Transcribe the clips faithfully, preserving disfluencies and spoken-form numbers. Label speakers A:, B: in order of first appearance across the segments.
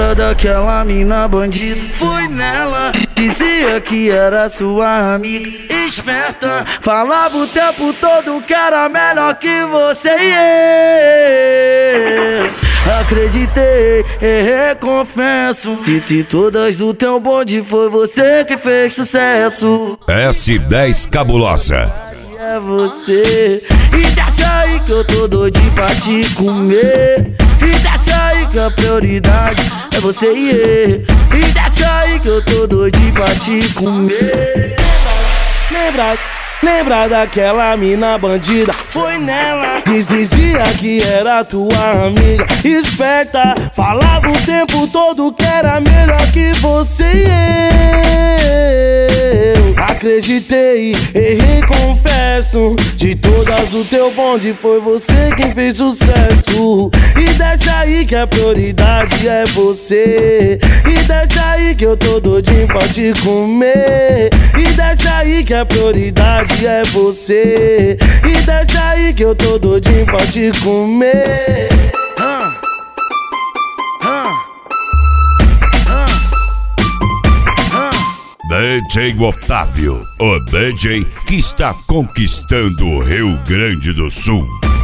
A: Lembra daquela mina bandida? Fui nela, dizia que era sua amiga esperta. Falava o tempo todo que era melhor que você e eu. Acreditei, errei, confesso que de todas do teu bonde foi você que fez sucesso.
B: S dez Cabulosa.
A: É você. E dessa aí que eu tô doidinho pra te comer. E dessa aí que a prioridade é você e eu. E dessa aí que eu tô doidinho pra te comer. Lembra, lembra daquela mina bandida? Foi nela, dizia que era tua amiga esperta. Falava o tempo todo que era melhor que você e eu. Acreditei, errei, confesso. De todas o teu bonde foi você quem fez sucesso. E desce aí que a prioridade é você. E desce aí que eu tô doidinho pra te comer. E desce aí que a prioridade é você. E desce aí que eu tô doidinho pra te comer.
B: D J Otávio, o D J que está conquistando o Rio Grande do Sul.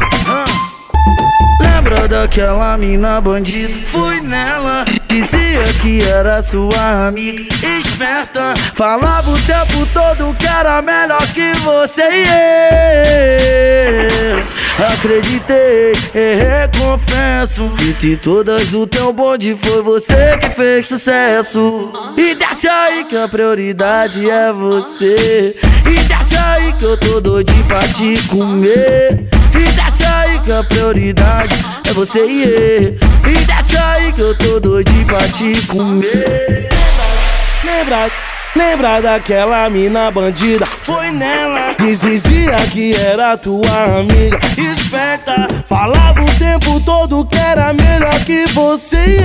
A: Lembra daquela mina bandida? Fui nela, dizia que era sua amiga esperta. Falava o tempo todo que era melhor que você e eu. Acreditei, errei, confesso que de todas do teu bonde foi você que fez sucesso. E desce aí que a prioridade é você. E desce aí que eu tô doidinho pra te comer. E desce aí que a prioridade é você e eu. E desce aí que eu tô doidinho pra te comer. Lembra, lembra daquela mina bandida? Foi nela, dizia que era tua amiga esperta. Falava o tempo todo que era melhor que você e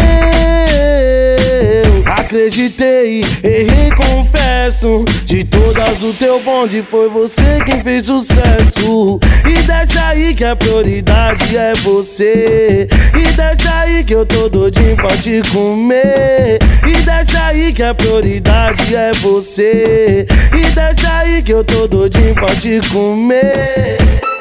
A: eu. Acreditei, errei, confesso. De todas o teu bonde foi você quem fez sucesso. E desce aí que a prioridade é você. E desce aí que eu tô doidinho pra te comer. E desce aí que a prioridade é você. E desce aí que eu tô doidinho pra te comer.